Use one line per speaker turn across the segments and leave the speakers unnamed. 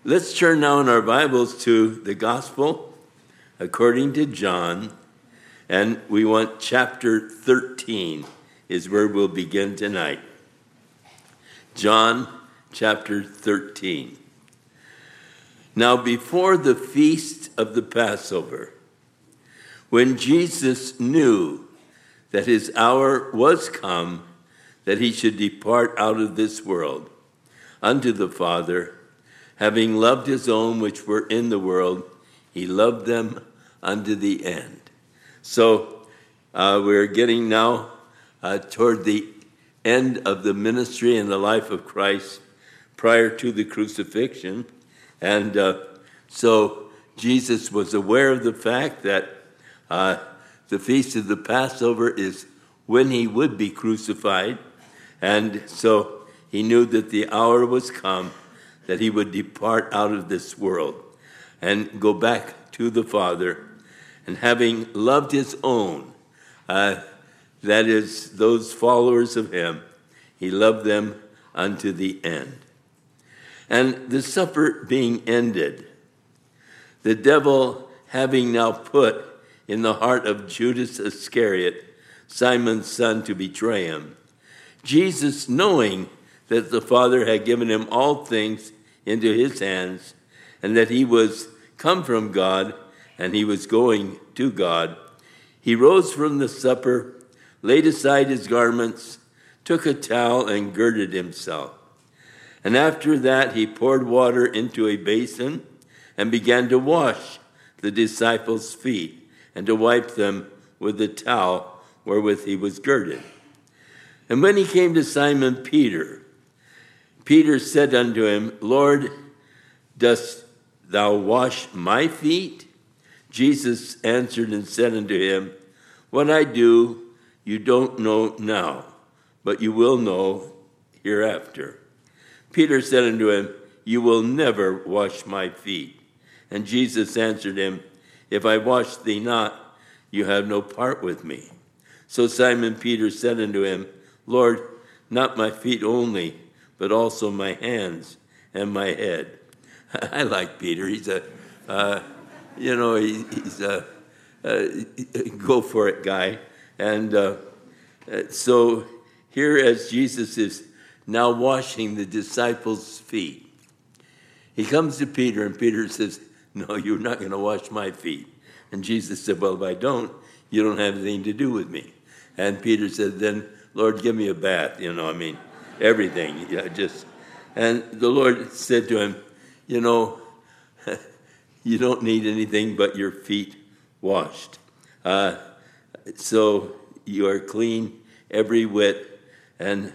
Let's turn now in our Bibles to the Gospel according to John, and we want chapter 13 is where we'll begin tonight. John chapter 13. Now before the feast of the Passover, when Jesus knew that his hour was come, that he should depart out of this world unto the Father, having loved his own which were in the world, he loved them unto the end. So we're getting now toward the end of the ministry and the life of Christ prior to the crucifixion. And so Jesus was aware of the fact that the feast of the Passover is when he would be crucified. And so he knew that the hour was come that he would depart out of this world and go back to the Father. And having loved his own, that is, those followers of him, he loved them unto the end. And the supper being ended, the devil having now put in the heart of Judas Iscariot, Simon's son, to betray him, Jesus, knowing that the Father had given him all things into his hands, and that he was come from God, and he was going to God, he rose from the supper, laid aside his garments, took a towel, and girded himself. And after that he poured water into a basin, and began to wash the disciples' feet, and to wipe them with the towel wherewith he was girded. And when he came to Simon Peter, Peter said unto him, Lord, dost thou wash my feet? Jesus answered and said unto him, What I do you don't know now, but you will know hereafter. Peter said unto him, You will never wash my feet. And Jesus answered him, If I wash thee not, you have no part with me. So Simon Peter said unto him, Lord, not my feet only, but also my hands and my head. I like Peter. He's he's a go for it guy. And so here, as Jesus is now washing the disciples' feet, he comes to Peter, and Peter says, No, you're not going to wash my feet. And Jesus said, Well, if I don't, you don't have anything to do with me. And Peter said, Then, Lord, give me a bath. Everything. And the Lord said to him, you don't need anything but your feet washed. So you are clean every whit. And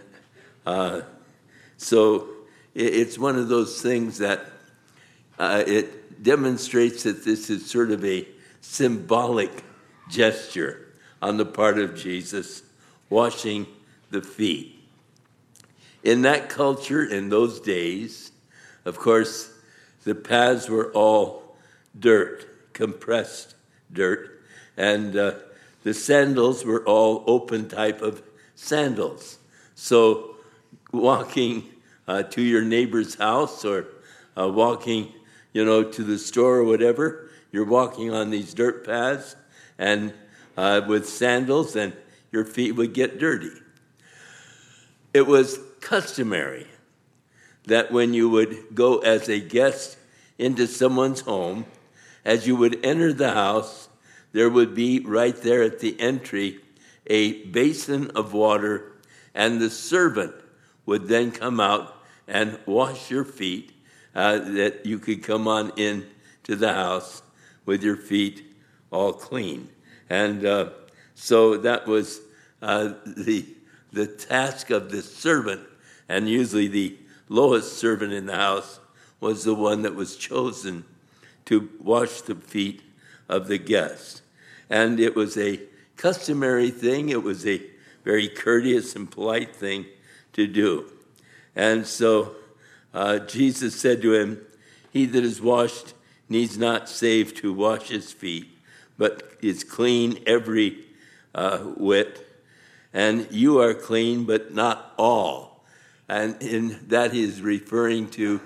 so it's one of those things that it demonstrates that this is sort of a symbolic gesture on the part of Jesus, washing the feet. In that culture, in those days, of course, the paths were all dirt, compressed dirt, and the sandals were all open type of sandals. So walking to your neighbor's house or walking, to the store or whatever, you're walking on these dirt paths and with sandals, and your feet would get dirty. It was customary that when you would go as a guest into someone's home, as you would enter the house, there would be right there at the entry a basin of water, and the servant would then come out and wash your feet, that you could come on in to the house with your feet all clean. And so that was the task of the servant, and usually the lowest servant in the house was the one that was chosen to wash the feet of the guest. And it was a customary thing. It was a very courteous and polite thing to do. And so Jesus said to him, He that is washed needs not save to wash his feet, but is clean every whit. And you are clean, but not all. And that is referring to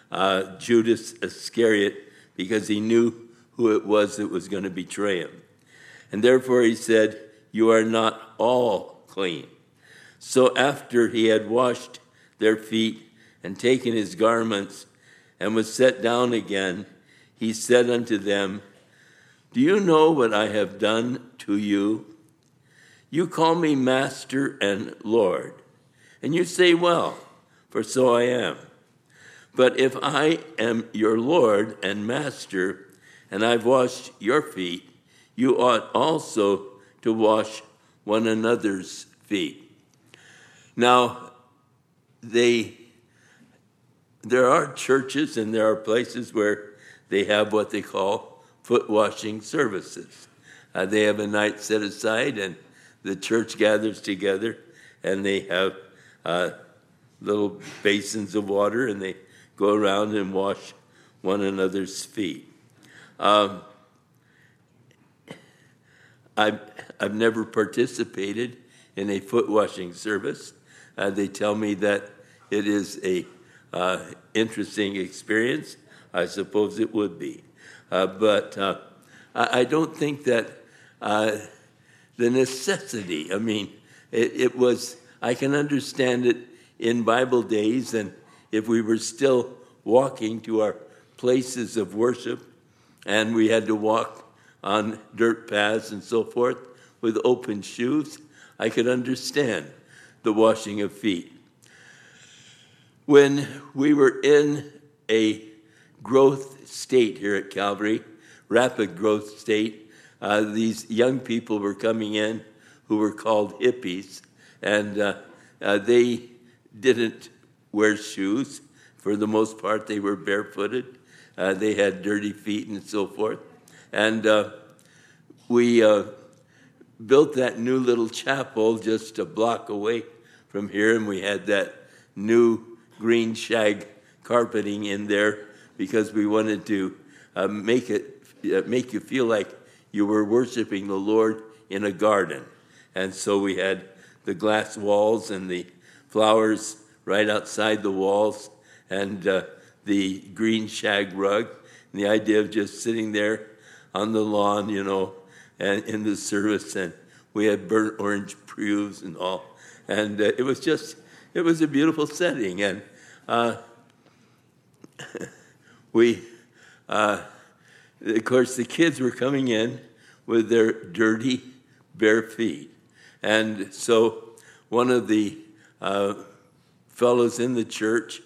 Judas Iscariot, because he knew who it was that was going to betray him. And therefore he said, "You are not all clean." So after he had washed their feet and taken his garments and was set down again, he said unto them, "Do you know what I have done to you? You call me Master and Lord, and you say, well, for so I am. But if I am your Lord and Master, and I've washed your feet, you ought also to wash one another's feet." Now, there are churches and there are places where they have what they call foot washing services. They have a night set aside, and the church gathers together, and they have little basins of water, and they go around and wash one another's feet. I've never participated in a foot washing service. They tell me that it is a interesting experience. I suppose it would be. But I don't think that the necessity, it was, I can understand it in Bible days, and if we were still walking to our places of worship and we had to walk on dirt paths and so forth with open shoes, I could understand the washing of feet. When we were in a growth state here at Calvary, rapid growth state, these young people were coming in who were called hippies, and they didn't wear shoes. For the most part, they were barefooted. They had dirty feet and so forth. And we built that new little chapel just a block away from here, and we had that new green shag carpeting in there because we wanted to make you feel like you were worshiping the Lord in a garden. And so we had the glass walls and the flowers right outside the walls, and the green shag rug, and the idea of just sitting there on the lawn, and in the service, and we had burnt orange pews and all, and it was a beautiful setting, and of course, the kids were coming in with their dirty, bare feet, and so one of the fellows in the church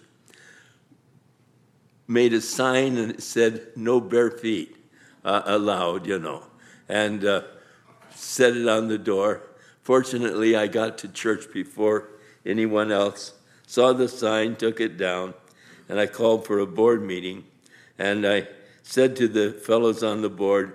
made a sign and it said, "No bare feet allowed," and set it on the door. Fortunately, I got to church before anyone else, saw the sign, took it down, and I called for a board meeting, and I said to the fellows on the board,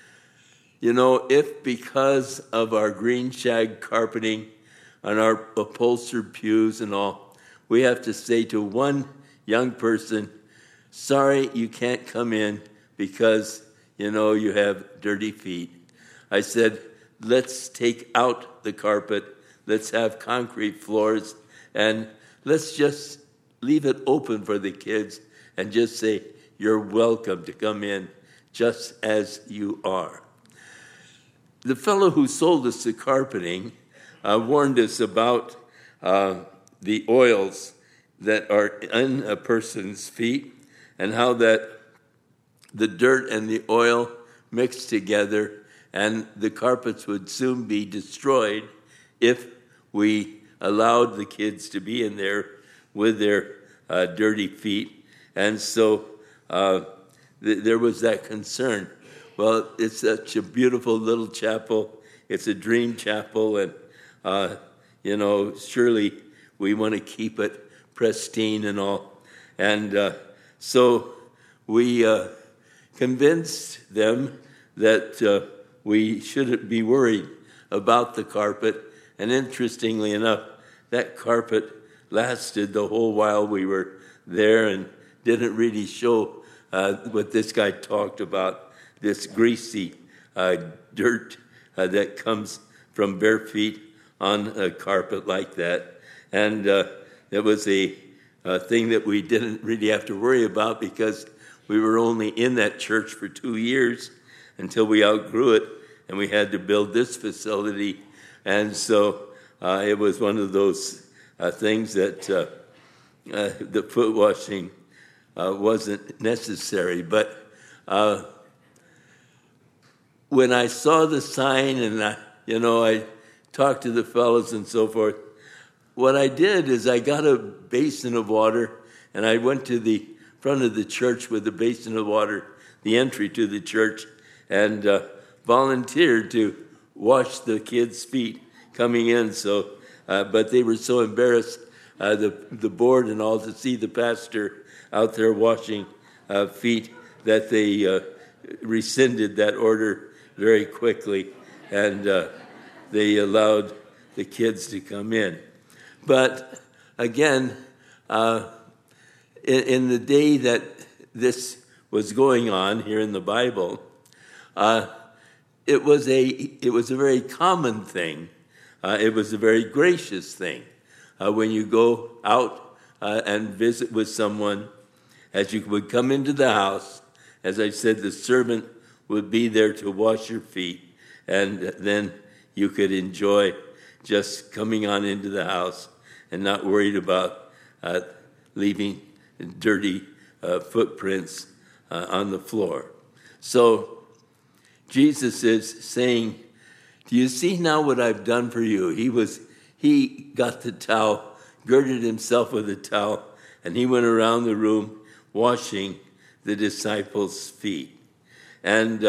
if because of our green shag carpeting on our upholstered pews and all, we have to say to one young person, "Sorry, you can't come in because, you have dirty feet." I said, let's take out the carpet, let's have concrete floors, and let's just leave it open for the kids and just say, "You're welcome to come in just as you are." The fellow who sold us the carpeting warned us about the oils that are in a person's feet and how that the dirt and the oil mixed together, and the carpets would soon be destroyed if we allowed the kids to be in there with their dirty feet. And so there was that concern. Well, it's such a beautiful little chapel. It's a dream chapel, and surely we want to keep it pristine and all. And so we convinced them that we shouldn't be worried about the carpet. And interestingly enough, that carpet lasted the whole while we were there and didn't really show what this guy talked about, this greasy dirt that comes from bare feet on a carpet like that. And it was a thing that we didn't really have to worry about because we were only in that church for 2 years until we outgrew it and we had to build this facility. And so it was one of those things that the foot washing wasn't necessary. But when I saw the sign and I talked to the fellows and so forth, what I did is I got a basin of water and I went to the front of the church with a basin of water, the entry to the church, and volunteered to wash the kids' feet coming in. So, but they were so embarrassed, the board and all, to see the pastor out there washing feet, that they rescinded that order very quickly, and they allowed the kids to come in. But again, in the day that this was going on here in the Bible, it was a very common thing. It was a very gracious thing. When you go out and visit with someone, as you would come into the house, as I said, the servant would be there to wash your feet, and then you could enjoy just coming on into the house and not worried about leaving dirty footprints on the floor. So Jesus is saying, do you see now what I've done for you? He got the towel, girded himself with a towel, and he went around the room washing the disciples' feet. And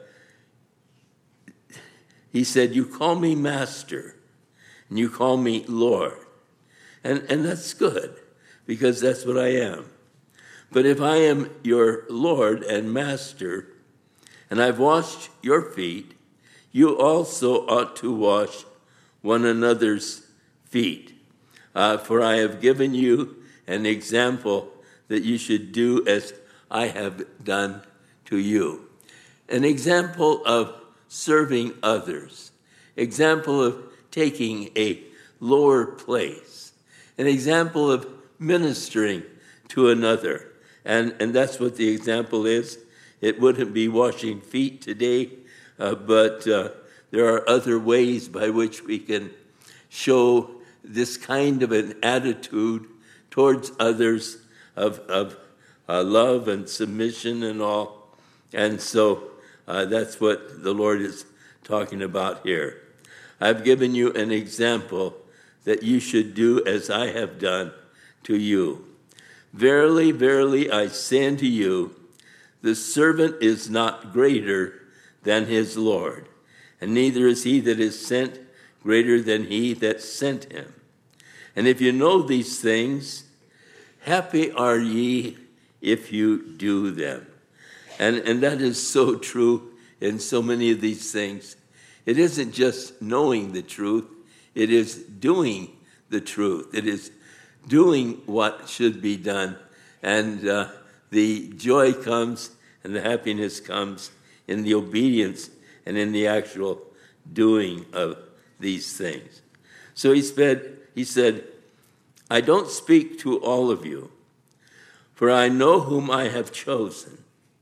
he said, you call me Master, and you call me Lord. And that's good, because that's what I am. But if I am your Lord and Master, and I've washed your feet, you also ought to wash one another's feet. For I have given you an example that you should do as I have done to you. An example of serving others. Example of taking a lower place. An example of ministering to another. And that's what the example is. It wouldn't be washing feet today, but there are other ways by which we can show this kind of an attitude towards others of love and submission and all. And so that's what the Lord is talking about here. I've given you an example that you should do as I have done to you. Verily, verily, I say unto you, the servant is not greater than his Lord, and neither is he that is sent greater than he that sent him. And if you know these things, happy are ye if you do them. And that is so true in so many of these things. It isn't just knowing the truth, it is doing the truth. It is doing what should be done. And the joy comes and the happiness comes in the obedience and in the actual doing of these things. So he said, I don't speak to all of you, for I know whom I have chosen,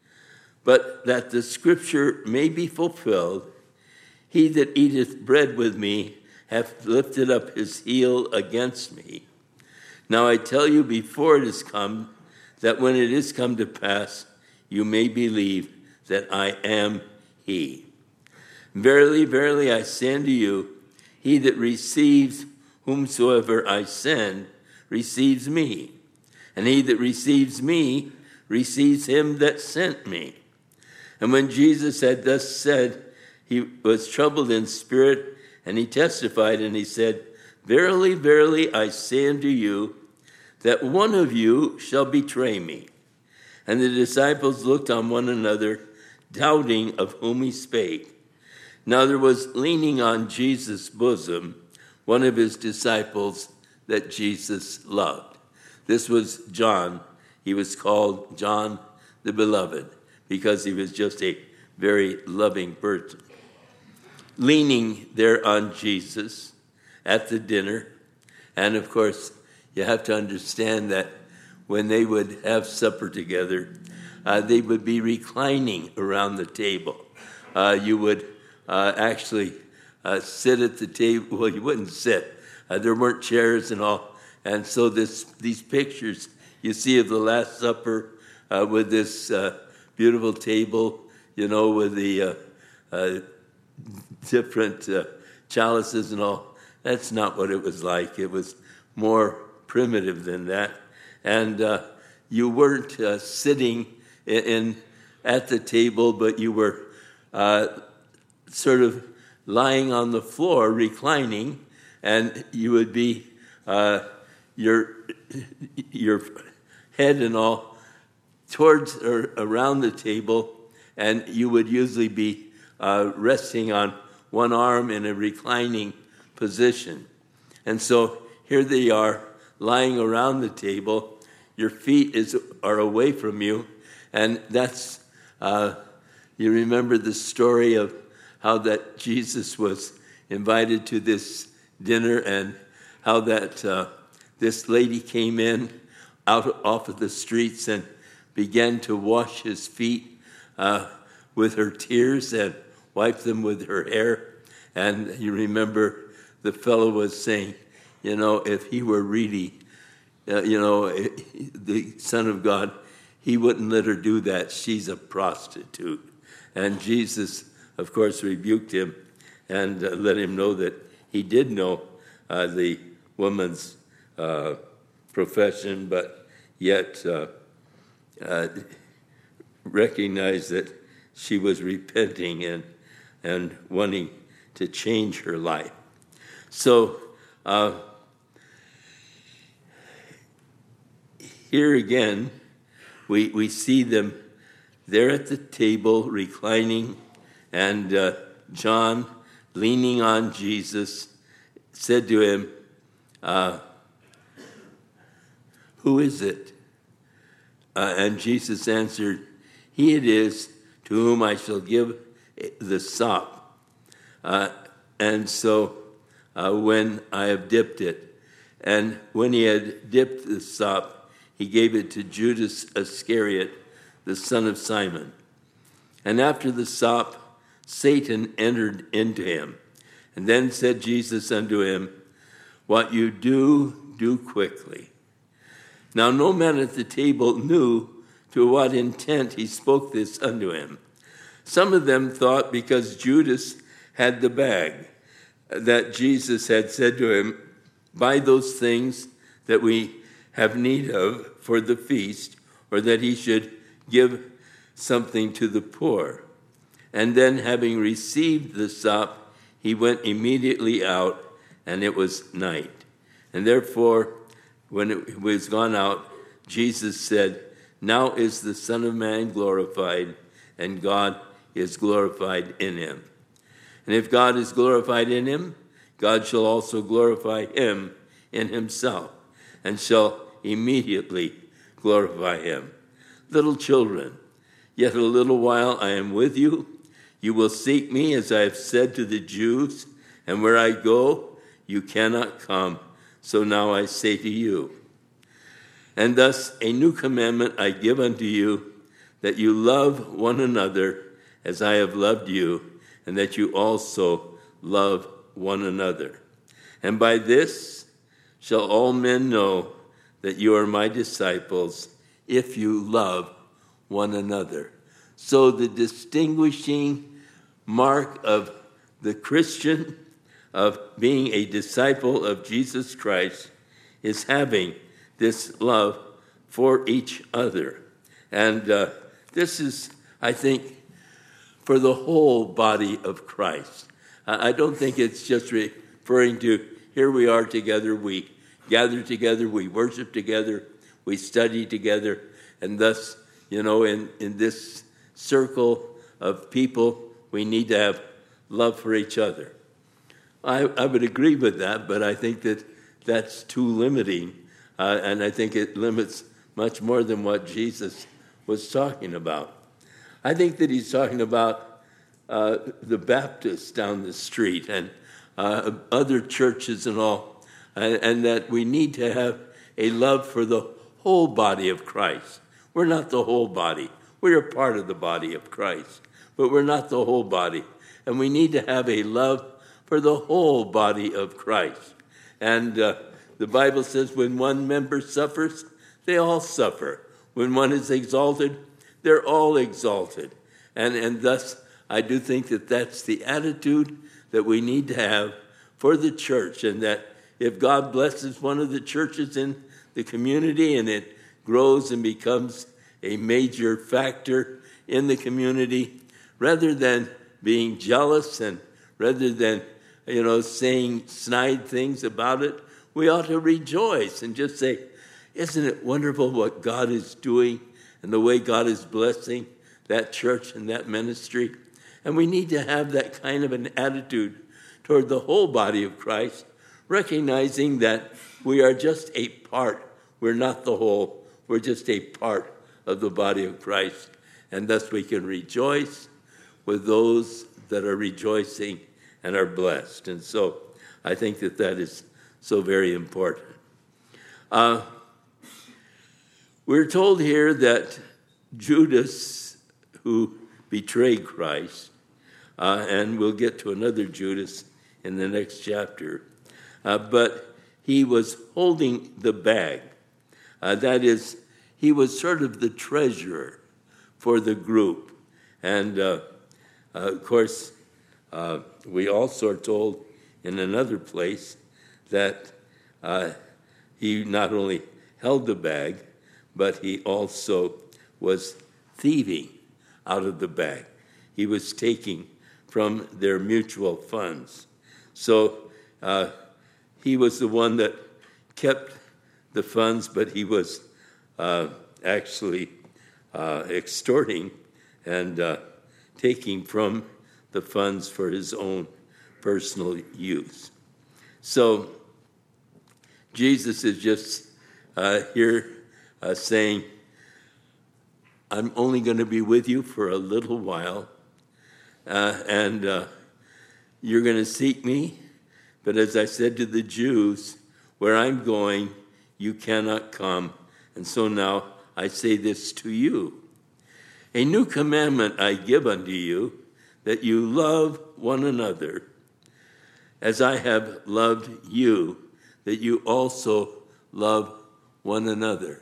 but that the scripture may be fulfilled, he that eateth bread with me hath lifted up his heel against me. Now I tell you before it is come, that when it is come to pass, you may believe that I am he. Verily, verily, I say unto you, he that receives whomsoever I send receives me, and he that receives me receives him that sent me. And when Jesus had thus said, he was troubled in spirit, and he testified, and he said, Verily, verily, I say unto you, that one of you shall betray me. And the disciples looked on one another, doubting of whom he spake. Now there was leaning on Jesus' bosom one of his disciples that Jesus loved. This was John. He was called John the Beloved because he was just a very loving person. Leaning there on Jesus at the dinner. And of course, you have to understand that when they would have supper together, they would be reclining around the table. You would actually sit at the table. Well, you wouldn't sit. There weren't chairs and all. And so these pictures you see of the Last Supper with this beautiful table, with the different chalices and all, that's not what it was like. It was more primitive than that. And you weren't sitting at the table, but you were sort of lying on the floor, reclining, and you would be your head and all towards or around the table, and you would usually be resting on one arm in a reclining position. And so here they are lying around the table. Your feet are away from you, and that's you remember the story of how that Jesus was invited to this dinner, and how that this lady came in off of the streets and began to wash his feet with her tears and wipe them with her hair. And you remember the fellow was saying, if he were really, the Son of God, he wouldn't let her do that. She's a prostitute. And Jesus, of course, rebuked him and let him know that he did know the woman's profession, but yet recognized that she was repenting and wanting to change her life. So here again, we see them there at the table reclining, and John, leaning on Jesus, said to him, "Who is it?" And Jesus answered, "He it is to whom I shall give the sop. And so when I have dipped it." And when he had dipped the sop, he gave it to Judas Iscariot, the son of Simon. And after the sop, Satan entered into him. And then said Jesus unto him, "What you do, do quickly." Now no man at the table knew to what intent he spoke this unto him. Some of them thought because Judas had the bag, that Jesus had said to him, "Buy those things that we have need of for the feast," or that he should give something to the poor. And then, having received the sop, he went immediately out, and it was night. And therefore, when it was gone out, Jesus said, "Now is the Son of Man glorified, and God is glorified in him. And if God is glorified in him, God shall also glorify him in himself, and shall immediately glorify him. Little children, yet a little while I am with you. You will seek me, as I have said to the Jews, and where I go, you cannot come. So now I say to you. And thus a new commandment I give unto you, that you love one another as I have loved you, and that you also love one another. And by this shall all men know that you are my disciples, if you love one another. So the distinguishing mark of the Christian, of being a disciple of Jesus Christ, is having this love for each other. And this is, I think, for the whole body of Christ. I don't think it's just referring to, here we are together, we gather together, we worship together, we study together, and thus, in this circle of people, we need to have love for each other. I would agree with that, but I think that that's too limiting, and I think it limits much more than what Jesus was talking about. I think that he's talking about the Baptists down the street and other churches and all, and that we need to have a love for the whole body of Christ. We're not the whole body. We are part of the body of Christ, but we're not the whole body. And we need to have a love for the whole body of Christ. And the Bible says when one member suffers, they all suffer. When one is exalted, they're all exalted. And thus, I do think that that's the attitude that we need to have for the church, and that if God blesses one of the churches in the community and it grows and becomes a major factor in the community, rather than being jealous and rather than, saying snide things about it, we ought to rejoice and just say, isn't it wonderful what God is doing and the way God is blessing that church and that ministry? And we need to have that kind of an attitude toward the whole body of Christ, recognizing that we are just a part. We're not the whole. We're just a part of the body of Christ. And thus we can rejoice with those that are rejoicing and are blessed. And so I think that that is so very important. We're told here that Judas, who betrayed Christ, and we'll get to another Judas in the next chapter, but he was holding the bag. That is, he was sort of the treasurer for the group. And, of course, we also are told in another place that he not only held the bag, but he also was thieving out of the bag. He was taking from their mutual funds. So he was the one that kept the funds, but he was actually extorting and taking from the funds for his own personal use. So Jesus is just here saying, I'm only going to be with you for a little while, and you're going to seek me. But as I said to the Jews, where I'm going, you cannot come. And so now I say this to you. A new commandment I give unto you, that you love one another, as I have loved you, that you also love one another.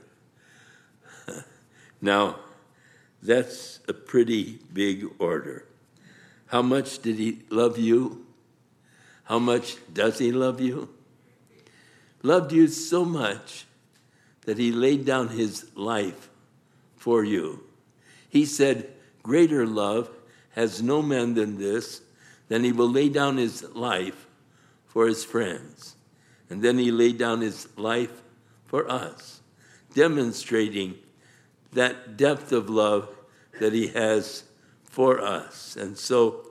Now, that's a pretty big order. How much did he love you? How much does he love you? Loved you so much that he laid down his life for you. He said, greater love has no man than this, then he will lay down his life for his friends. And then he laid down his life for us, demonstrating that depth of love that he has for us. And so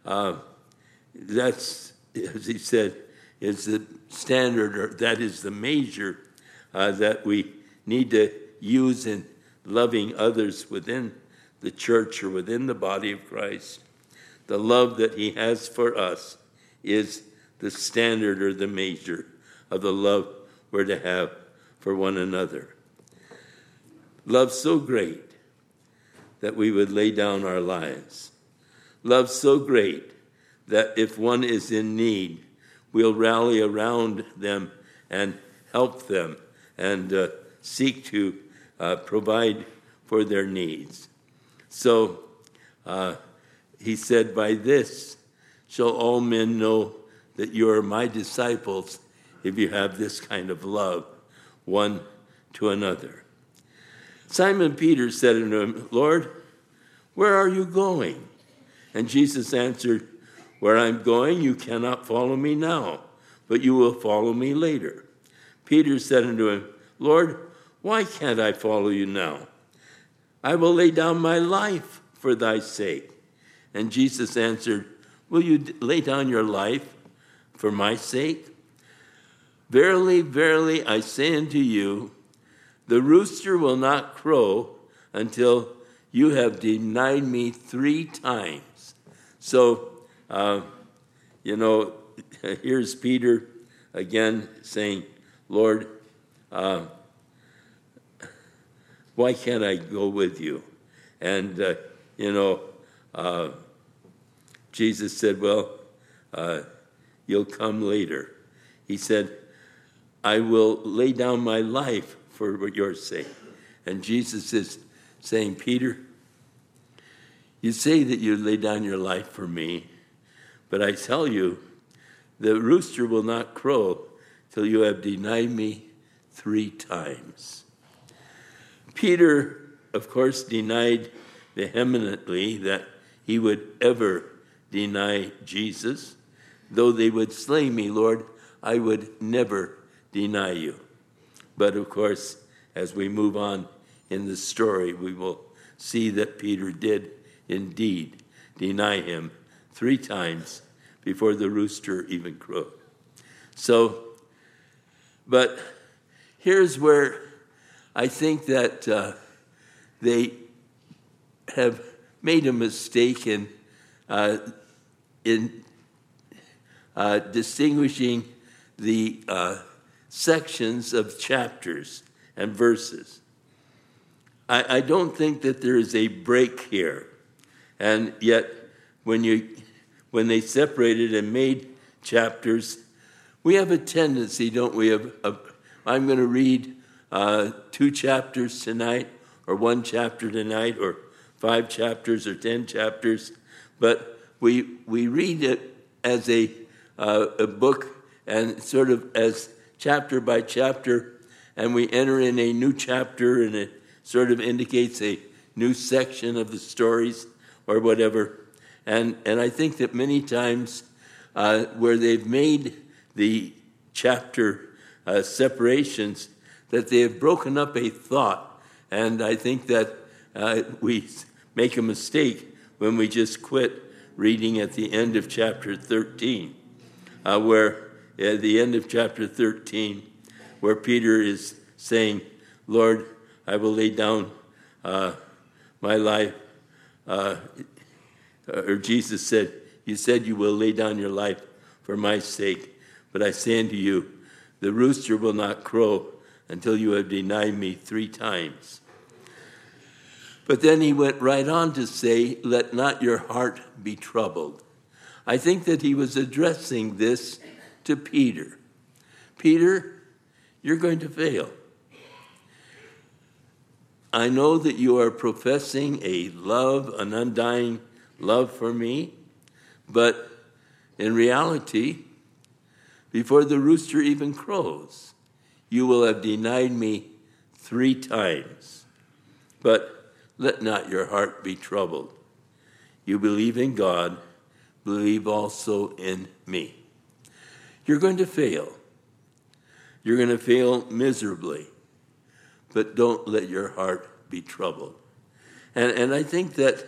that's, as he said, is the standard, or that is the measure that we need to use in loving others within the church or within the body of Christ. The love that he has for us is the standard or the measure of the love we're to have for one another. Love so great that we would lay down our lives. Love so great that if one is in need, we'll rally around them and help them and seek to provide for their needs. So he said, by this shall all men know that you are my disciples, if you have this kind of love one to another. Simon Peter said unto him, Lord, where are you going? And Jesus answered, where I'm going, you cannot follow me now, but you will follow me later. Peter said unto him, Lord, why can't I follow you now? I will lay down my life for thy sake. And Jesus answered, will you lay down your life for my sake? Verily, verily, I say unto you, the rooster will not crow until you have denied me 3 times. So, here's Peter again saying, Lord, why can't I go with you? And, Jesus said, well, you'll come later. He said, I will lay down my life for your sake. And Jesus is saying, Peter, you say that you lay down your life for me, but I tell you, the rooster will not crow till you have denied me 3 times. Peter, of course, denied vehemently that he would ever deny Jesus. Though they would slay me, Lord, I would never deny you. But of course, as we move on in the story, we will see that Peter did indeed deny him 3 times before the rooster even crowed. But here's where I think that they have made a mistake in distinguishing the sections of chapters and verses. I don't think that there is a break here. And yet, when they separated and made chapters, we have a tendency, don't we? I'm going to read 2 chapters tonight, or 1 chapter tonight, or 5 chapters, or 10 chapters. But we read it as a book, and sort of as chapter by chapter, and we enter in a new chapter, and it sort of indicates a new section of the stories or whatever. And I think that many times where they've made the chapter separations, that they have broken up a thought. And I think that we make a mistake when we just quit reading at the end of chapter 13, where at the end of chapter 13, where Peter is saying, Lord, I will lay down my life. Or Jesus said, you said you will lay down your life for my sake. But I say unto you, the rooster will not crow until you have denied me 3 times. But then he went right on to say, let not your heart be troubled. I think that he was addressing this to Peter. Peter, you're going to fail. I know that you are professing an undying love for me, but in reality, before the rooster even crows, you will have denied me 3 times. But let not your heart be troubled. You believe in God, believe also in me. You're going to fail. You're going to fail miserably, but don't let your heart be troubled. And I think that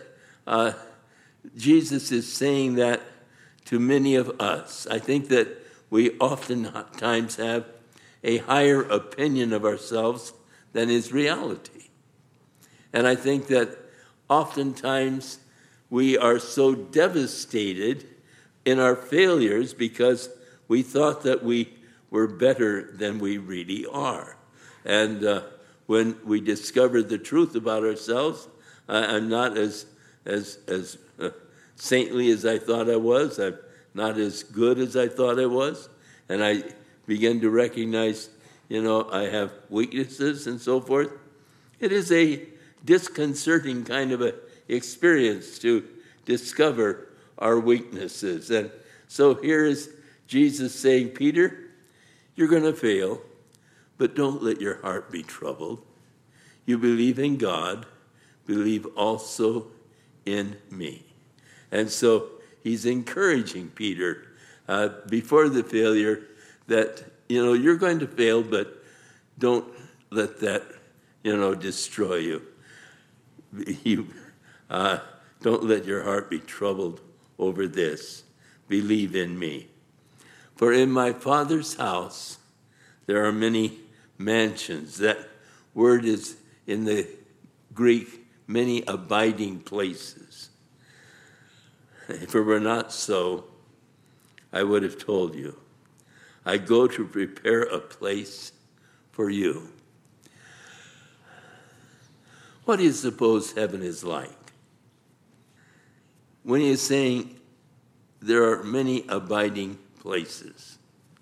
Jesus is saying that to many of us. I think that we oftentimes have a higher opinion of ourselves than is reality. And I think that oftentimes we are so devastated in our failures because we thought that we were better than we really are. And when we discover the truth about ourselves, I'm not as saintly as I thought I was. I'm not as good as I thought I was. And I begin to recognize, I have weaknesses and so forth. It is a disconcerting kind of a experience to discover our weaknesses. And so here is Jesus saying, Peter, you're going to fail, but don't let your heart be troubled. You believe in God, believe also in me. And so he's encouraging Peter before the failure that, you're going to fail, but don't let that, destroy you. Don't let your heart be troubled over this. Believe in me. For in my Father's house there are many mansions. That word is in the Greek, many abiding places. If it were not so, I would have told you. I go to prepare a place for you. What do you suppose heaven is like? When he is saying there are many abiding places,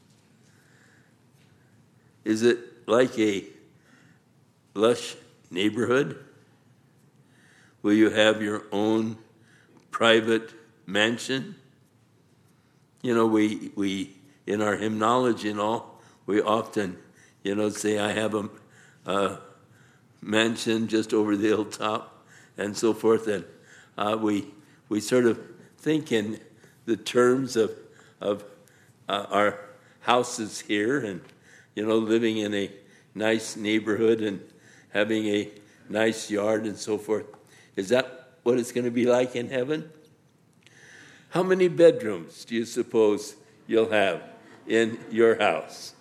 is it like a lush neighborhood? Will you have your own private mansion? You know, we in our hymnology and all, we often, say I have a mansion just over the hilltop and so forth. And we sort of think in the terms of our houses here and, living in a nice neighborhood and having a nice yard and so forth. Is that what it's going to be like in heaven? How many bedrooms do you suppose you'll have in your house?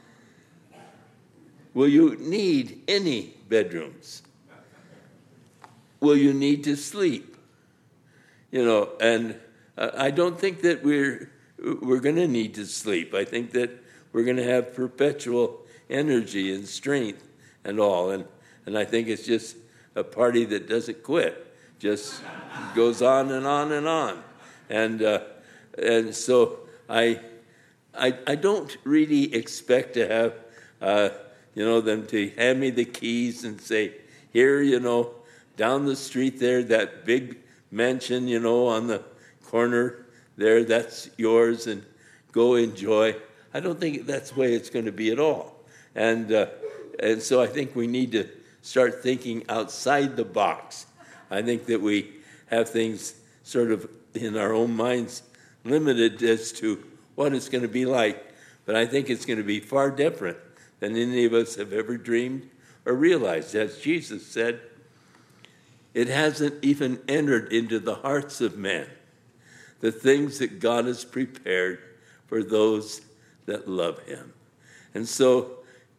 Will you need any bedrooms? Will you need to sleep? And I don't think that we're going to need to sleep. I think that we're going to have perpetual energy and strength and all. And I think it's just a party that doesn't quit, just goes on and on and on. And so I don't really expect to have them to hand me the keys and say, here, down the street there, that big mansion, on the corner there, that's yours, and go enjoy. I don't think that's the way it's going to be at all. And so I think we need to start thinking outside the box. I think that we have things sort of in our own minds limited as to what it's going to be like. But I think it's going to be far different than any of us have ever dreamed or realized. As Jesus said, it hasn't even entered into the hearts of men, the things that God has prepared for those that love him. And so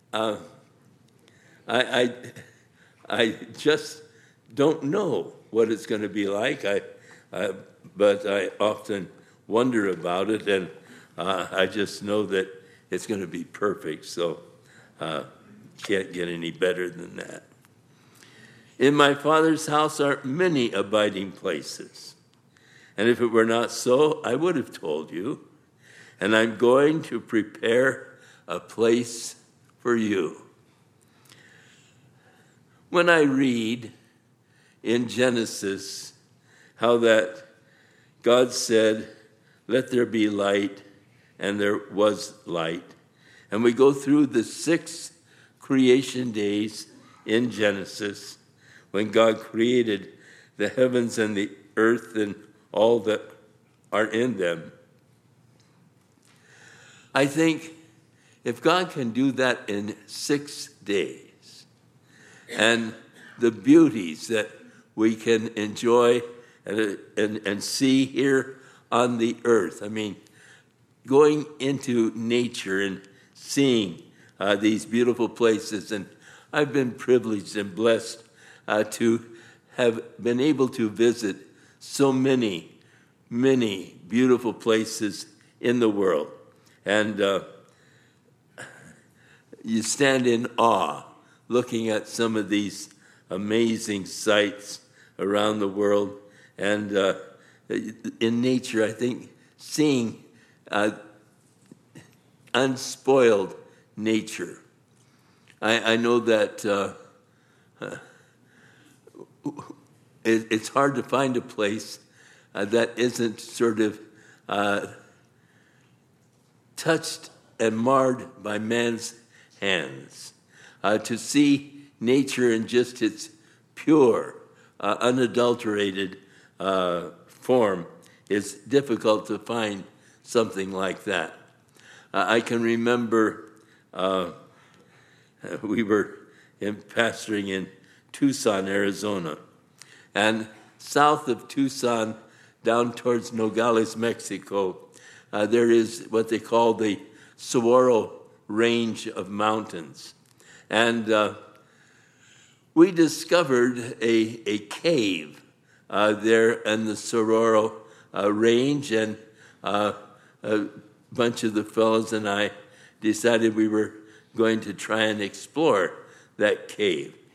I just don't know what it's going to be like. But I often wonder about it, and I just know that it's going to be perfect. So can't get any better than that. In my Father's house are many abiding places. And if it were not so, I would have told you. And I'm going to prepare a place for you. When I read in Genesis how that God said, let there be light, and there was light. And we go through the 6 creation days in Genesis when God created the heavens and the earth and all that are in them. I think if God can do that in 6 days, and the beauties that we can enjoy and see here on the earth. I mean, going into nature and seeing these beautiful places. And I've been privileged and blessed to have been able to visit so many, many beautiful places in the world. And you stand in awe looking at some of these amazing sights around the world. And in nature, I think seeing unspoiled nature. I know that it's hard to find a place that isn't sort of touched and marred by man's hands. To see nature in just its pure, unadulterated form is difficult to find something like that. I can remember we were pastoring in Tucson, Arizona, and south of Tucson, down towards Nogales, Mexico, there is what they call the Saguaro Range of mountains. And we discovered a cave there in the Saguaro Range, and a bunch of the fellows and I decided we were going to try and explore that cave.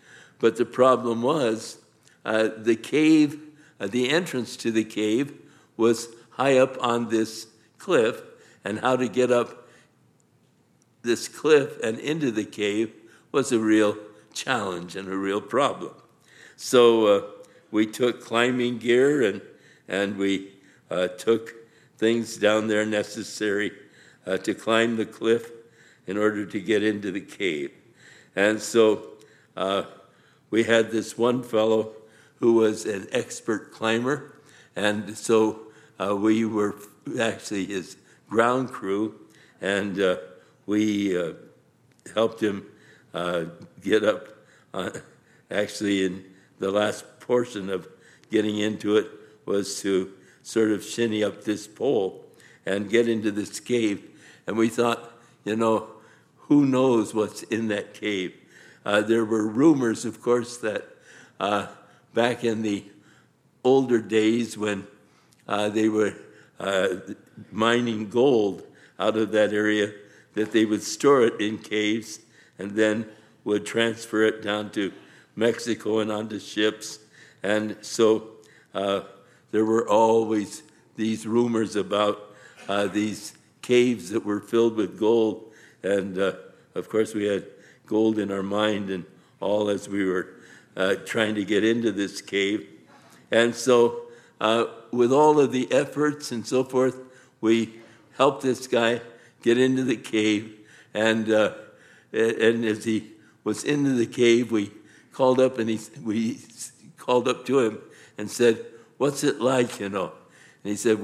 But the problem was the cave, the entrance to the cave was high up on this cliff, and how to get up this cliff and into the cave was a real challenge and a real problem. So we took climbing gear and we took things down there necessary to climb the cliff in order to get into the cave. And so we had this one fellow who was an expert climber, and so we were actually his ground crew, and we helped him get up. Actually, in the last portion of getting into it was to sort of shinny up this pole and get into this cave. And we thought, who knows what's in that cave? There were rumors, of course, that back in the older days when they were mining gold out of that area, that they would store it in caves and then would transfer it down to Mexico and onto ships. And so there were always these rumors about these caves that were filled with gold. And of course we had gold in our mind and all as we were trying to get into this cave. And so with all of the efforts and so forth, we helped this guy get into the cave. And as he was into the cave, we called up we called up to him and said, "What's it like, And he said,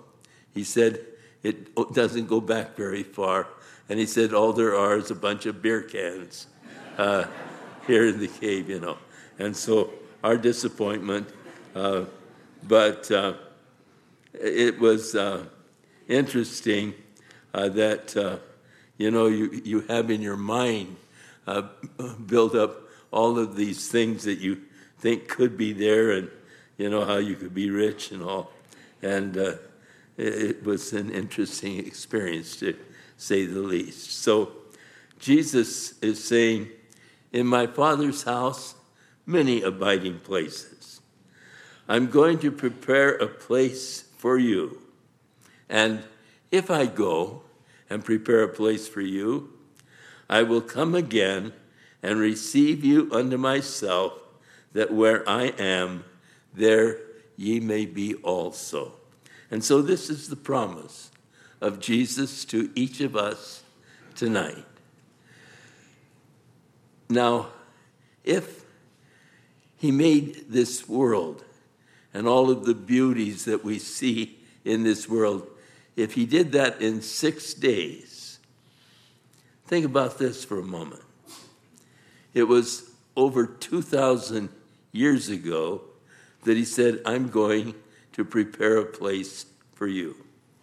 it doesn't go back very far. And he said, all there are is a bunch of beer cans here in the cave, And so our disappointment, but it was interesting that, you have in your mind build up all of these things that you think could be there, and how you could be rich and all. And it was an interesting experience, to say the least. So Jesus is saying, in my Father's house, many abiding places. I'm going to prepare a place for you. And if I go and prepare a place for you, I will come again and receive you unto myself, that where I am, there ye may be also. And so this is the promise of Jesus to each of us tonight. Now, if he made this world and all of the beauties that we see in this world, if he did that in 6 days, think about this for a moment. It was over 2,000 years ago that he said, I'm going to prepare a place for you.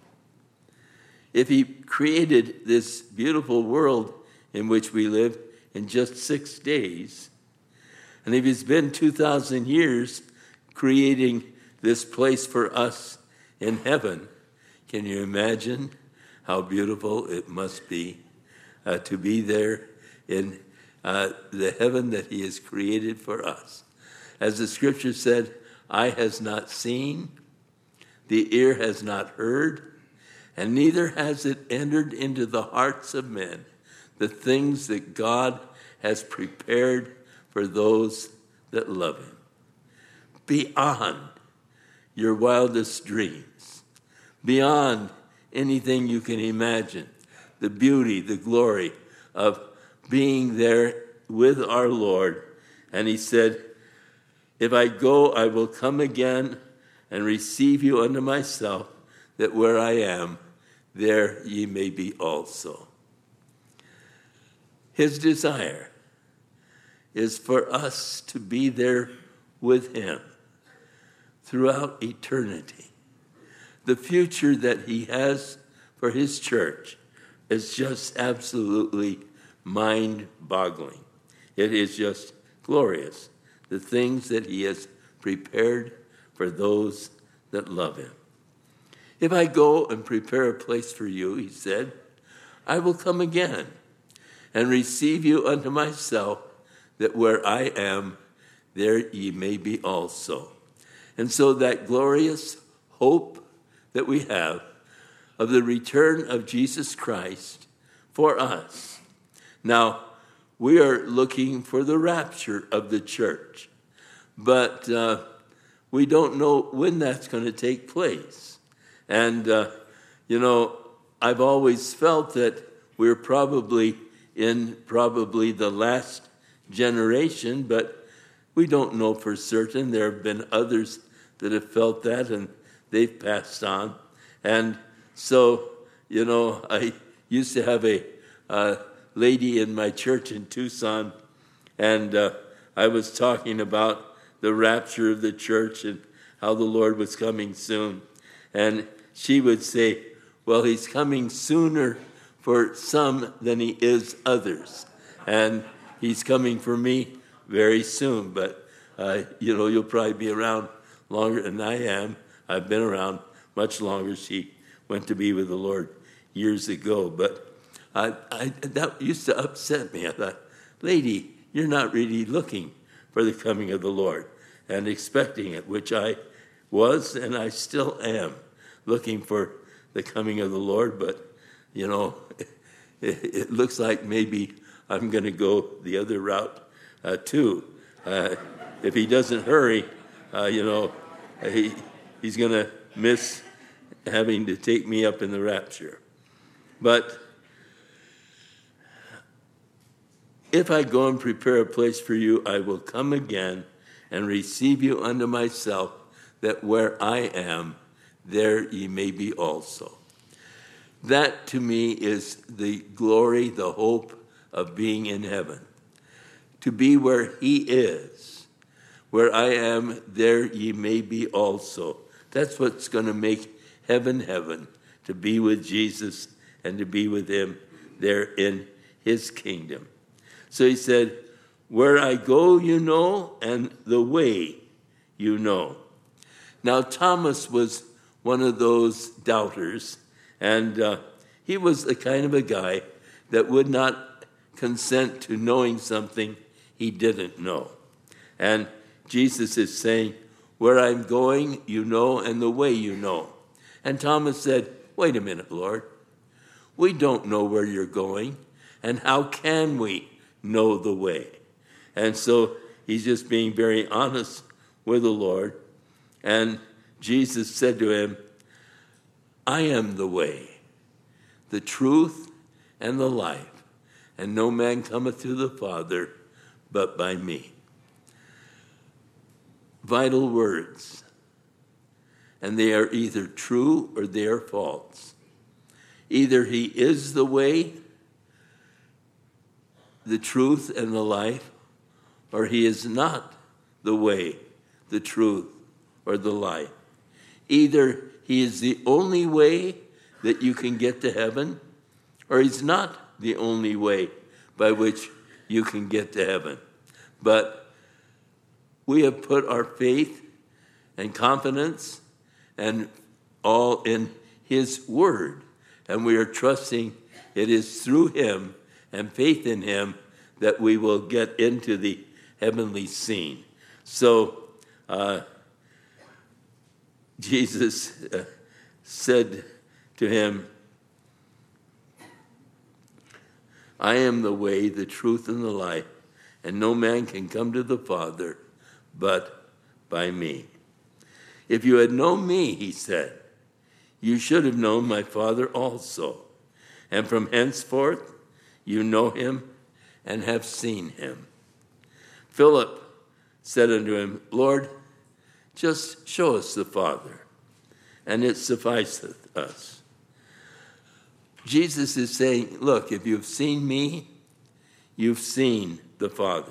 If he created this beautiful world in which we live in just 6 days, and if he's been 2,000 years creating this place for us in heaven, can you imagine how beautiful it must be to be there in the heaven that he has created for us? As the scripture said, eye has not seen, the ear has not heard, and neither has it entered into the hearts of men the things that God has prepared for those that love him. Beyond your wildest dreams, beyond anything you can imagine, the beauty, the glory of being there with our Lord. And he said, if I go, I will come again and receive you unto myself, that where I am, there ye may be also. His desire is for us to be there with him throughout eternity. The future that he has for his church is just absolutely mind-boggling. It is just glorious, the things that he has prepared for those that love him. If I go and prepare a place for you, he said, I will come again and receive you unto myself, that where I am, there ye may be also. And so that glorious hope that we have of the return of Jesus Christ for us. Now, we are looking for the rapture of the church, but we don't know when that's going to take place. And, I've always felt that we're probably in the last generation, but we don't know for certain. There have been others that have felt that, and they've passed on. And so, I used to have a lady in my church in Tucson, and I was talking about the rapture of the church and how the Lord was coming soon. And she would say, well, he's coming sooner for some than he is others. And he's coming for me very soon. But, you'll probably be around longer than I am. I've been around much longer. She went to be with the Lord years ago. But that used to upset me. I thought, lady, you're not really looking for the coming of the Lord and expecting it, which I was and I still am looking for the coming of the Lord. But, it looks like maybe I'm going to go the other route too. If he doesn't hurry, he's going to miss having to take me up in the rapture. But if I go and prepare a place for you, I will come again and receive you unto myself, that where I am, there ye may be also. That to me is the glory, the hope of being in heaven. To be where he is. Where I am, there ye may be also. That's what's going to make heaven heaven, to be with Jesus and to be with him there in his kingdom. So he said, where I go, you know, and the way you know. Now, Thomas was one of those doubters, and he was the kind of a guy that would not consent to knowing something he didn't know. And Jesus is saying, where I'm going, you know, and the way you know. And Thomas said, wait a minute, Lord. We don't know where you're going, and how can we know the way? And so he's just being very honest with the Lord. And Jesus said to him, I am the way, the truth, and the life, and no man cometh to the Father but by me. Vital words, and they are either true or they are false. Either he is the way, the truth, and the life, or he is not the way, the truth, or the life. Either he is the only way that you can get to heaven, or he's not the only way by which you can get to heaven. But we have put our faith and confidence and all in his word, and we are trusting it is through him and faith in him that we will get into the heavenly scene. So Jesus said to him, I am the way, the truth, and the life, and no man can come to the Father but by me. If you had known me, he said, you should have known my Father also. And from henceforth you know him and have seen him. Philip said unto him, Lord, just show us the Father, and it sufficeth us. Jesus is saying, look, if you've seen me, you've seen the Father.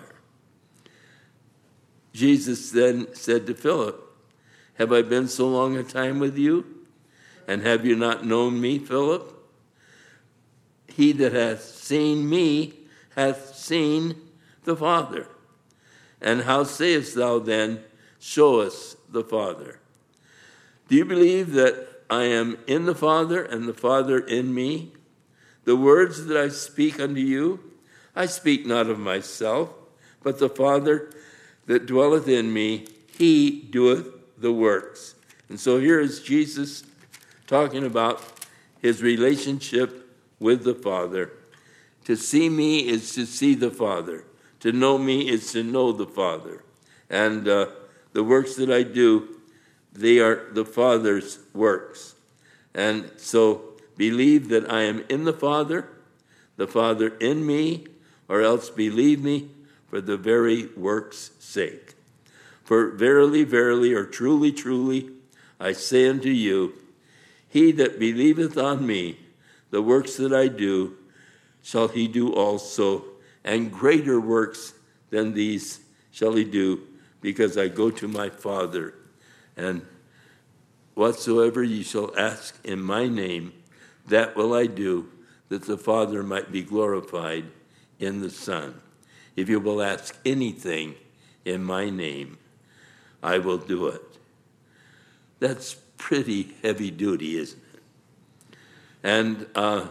Jesus then said to Philip, have I been so long a time with you, and have you not known me, Philip? He that hath seen me hath seen the Father. And how sayest thou then, show us the Father? Do you believe that I am in the Father, and the Father in me? The words that I speak unto you, I speak not of myself, but the Father that dwelleth in me, he doeth the works. And so here is Jesus talking about his relationship with the Father. To see me is to see the Father. To know me is to know the Father. And the works that I do, they are the Father's works. And so believe that I am in the Father in me, or else believe me for the very work's sake. For verily, verily, or truly, truly, I say unto you, he that believeth on me, the works that I do, shall he do also, and greater works than these shall he do, because I go to my Father. And whatsoever ye shall ask in my name, that will I do, that the Father might be glorified in the Son. If you will ask anything in my name, I will do it. That's pretty heavy duty, isn't it? And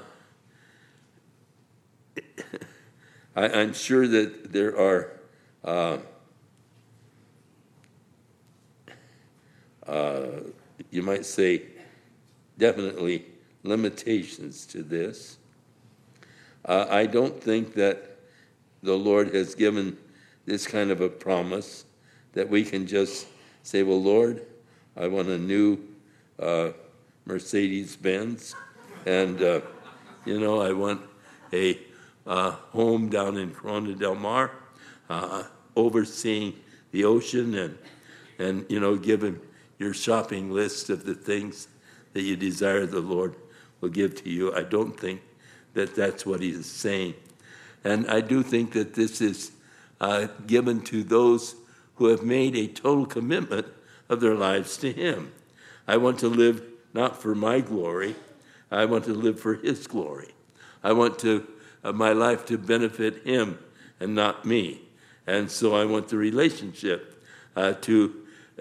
I'm sure that there are you might say definitely limitations to this. I don't think that the Lord has given this kind of a promise that we can just say, well, Lord, I want a new Mercedes-Benz, and, I want a home down in Corona del Mar, overseeing the ocean, and give him your shopping list of the things that you desire the Lord will give to you. I don't think that that's what he is saying. And I do think that this is given to those who have made a total commitment of their lives to him. I want to live not for my glory. I want to live for his glory. I want my life to benefit him and not me. And so I want the relationship to